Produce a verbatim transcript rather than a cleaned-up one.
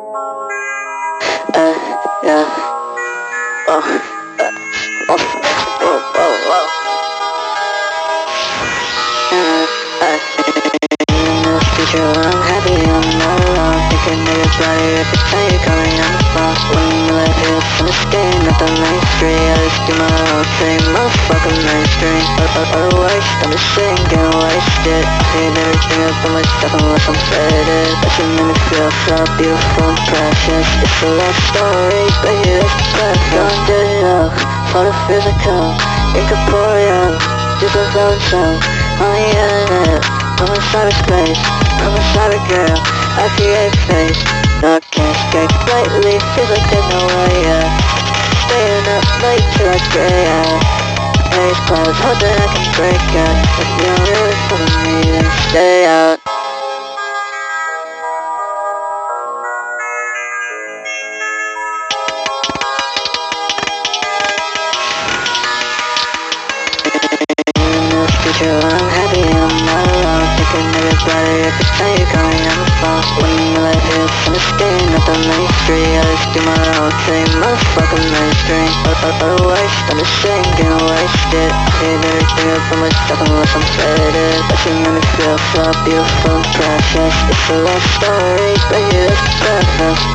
Uh, yeah. Oh, uh, oh, whoa, whoa, whoa. Uh, uh, in the future when I'm happy, I'm not alone. Think a nigga body if it's how you calling on the phone. When you let it from the stain, not the mainstream. I just do my own thing, motherfucker mainstream. Otherwise, I'm just sitting, getting wasted. I hate everything up on my stuff unless I'm faded. But you make me feel so beautiful and precious. It's a love story, but here's the breath. Going digital, for the physical. Incorporeal, just a zone. On the internet, I'm in cyberspace. I'm a cyber girl, I create face. No, I can't escape lately, feels like there's no way out. Staying up late till I gray out. Haze clouds, hoping I can break out. If you don't really follow me, then stay out. Future when I'm happy, I'm not alone. Think a nigga better if it's how you calling on the phone. When you let it from the stain, not the mainstream. I just do my own thing, motherfucker mainstream. Otherwise, I'm just sitting, getting wasted. I hate everything up on my stuff unless I'm faded. But you make me feel so beautiful and precious. It's a love story, but here's the breakfast.